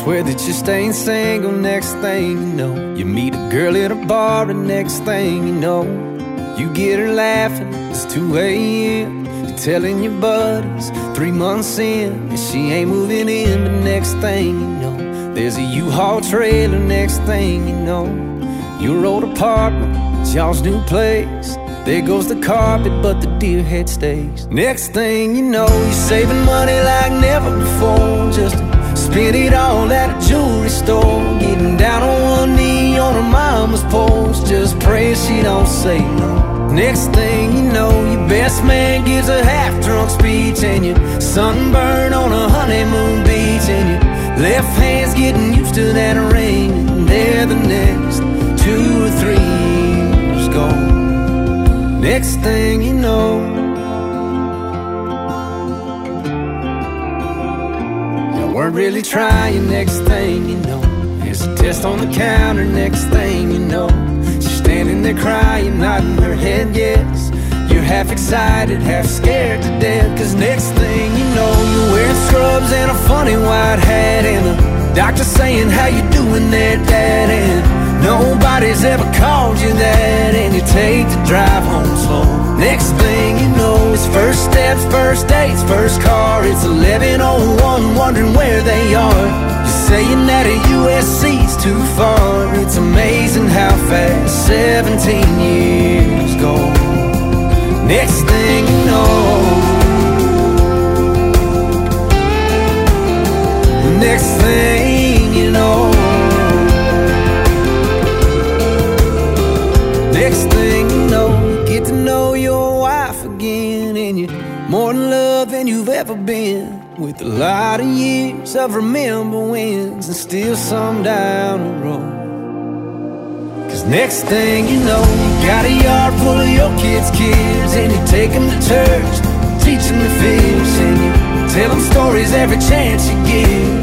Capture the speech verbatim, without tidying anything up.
Swear that you're staying single. Next thing you know, you meet a girl at a bar, and next thing you know, you get her laughing. It's two a m You're telling your buddies three months in, and she ain't moving in. But next thing you know, there's a U-Haul trailer. Next thing you know, your old apartment, it's y'all's new place. There goes the carpet, but the deer head stays. Next thing you know, you're saving money like never before, just to spend it all at a jewelry store. Getting down on one knee on her mama's porch, just praying she don't say no. Next thing you know, your best man gives a half-drunk speech, and you're sunburned on a honeymoon beach, and your left hand's getting used to that ring, and there the next two or three years gone. Next thing you know, you weren't really trying. Next thing you know, there's a test on the counter. Next thing you know, she's standing there crying, nodding her head yes. You're half excited, half scared to death, cause next thing you know, you're wearing scrubs and a funny white hat, and the doctor saying, how you doing there, Dad? And nobody's ever called you that, and you take the drive home slow. Next thing you know, it's first steps, first dates, first car. It's eleven oh one, wondering where they are. You're saying that a U S C's too far. It's amazing how fast seventeen years go. Next thing you know, next thing you know, next thing you know, you get to know your wife again, and you're more in love than you've ever been, with a lot of years of remember wins, and still some down the road. Cause next thing you know, you got a yard full of your kids' kids, and you take them to church, teach them to fish, and you tell them stories every chance you get.